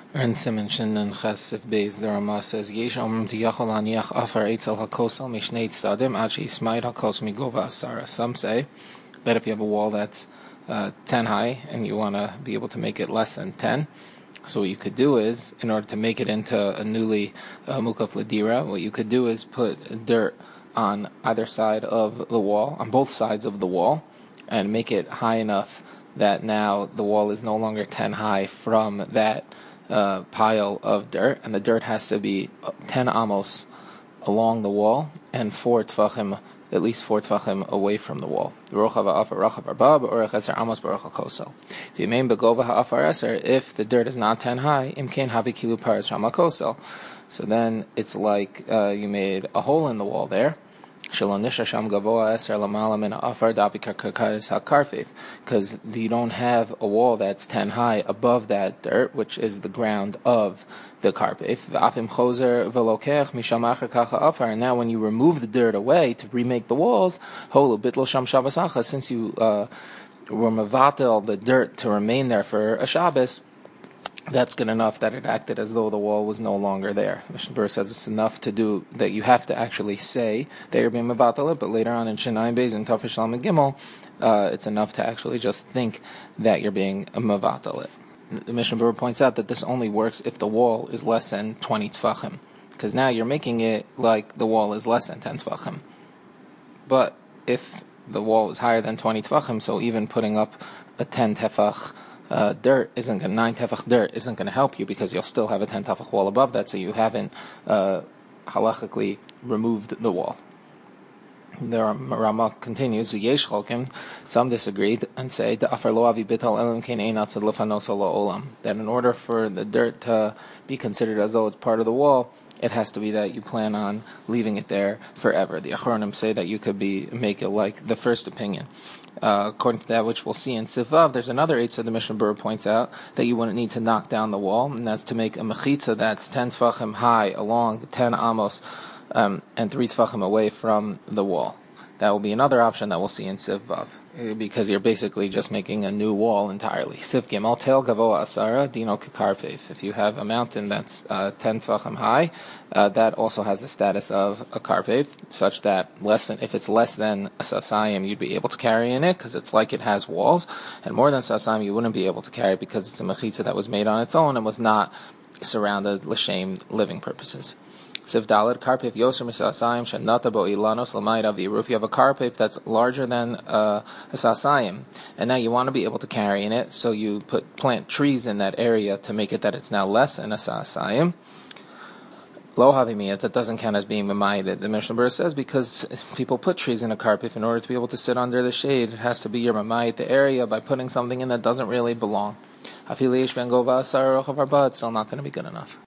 And Simon Shin and Chesif Beis, the Rama says, Yesh Omrim Tiyachol Aniach Afar Eitzel HaKosel Mishnei Tzadim Achi Yismaid HaKos Migova Asara. Some say that if you have a wall that's 10 high and you want to be able to make it less than 10, so what you could do is, in order to make it into a newly Mukaf Ladira, what you could do is put dirt on either side of the wall, on both sides of the wall, and make it high enough that now the wall is no longer 10 high from that pile of dirt, and the dirt has to be 10 amos along the wall and 4 tfachim, at least 4 tfachim away from the wall. If the dirt is not 10 high, so then it's like you made a hole in the wall there, because you don't have a wall that's 10 high above that dirt, which is the ground of the karpef. And now when you remove the dirt away to remake the walls, since you were mevatel the dirt to remain there for a Shabbos, that's good enough that it acted as though the wall was no longer there. Mishnah Berurah says it's enough to do that. You have to actually say that you're being mevatel it, but later on in Shinayim Beis and Tafish Lam and Gimel, it's enough to actually just think that you're being mevatel it. The Mishnah Berurah points out that this only works if the wall is less than 20 tfachim, because now you're making it like the wall is less than 10 tfachim. But if the wall is higher than 20 tfachim, so even putting up a 10 tefach 9 tefach dirt isn't going to help you, because you'll still have a 10 tefach wall above that, so you haven't halachically removed the wall. The Rama continues, some disagreed and say that in order for the dirt to be considered as though it's part of the wall, it has to be that you plan on leaving it there forever. The Achronim say that you could make it like the first opinion. According to that, which we'll see in Sivav, there's another eitzah the Mishnah Berurah points out that you wouldn't need to knock down the wall, and that's to make a mechitza that's 10 tfachim high along 10 amos and 3 tfachim away from the wall. That will be another option that we'll see in Sivav, because you're basically just making a new wall entirely. Siv Gimel Tel Gavoa Asara Dino Kikarpef. If you have a mountain that's 10 tfachim high, that also has the status of a karpef, such that if it's less than a sasayim, you'd be able to carry in it, because it's like it has walls, and more than sasayim, you wouldn't be able to carry it, because it's a mechitza that was made on its own and was not surrounded l'shem living purposes. Siv Daled Karpef Yoser Misasayim Shanata Bo Ilanos Lamaida Viru. If you have a karpef that's larger than a sasayim, and now you want to be able to carry in it, so you plant trees in that area to make it that it's now less than a sasayim. Lo havimiyat, that doesn't count as being memayed. The Mishnah Berurah says because people put trees in a karpef in order to be able to sit under the shade, it has to be your memayed the area by putting something in that doesn't really belong. Afiliyesh ben gova asar rochav arba, it's still not going to be good enough.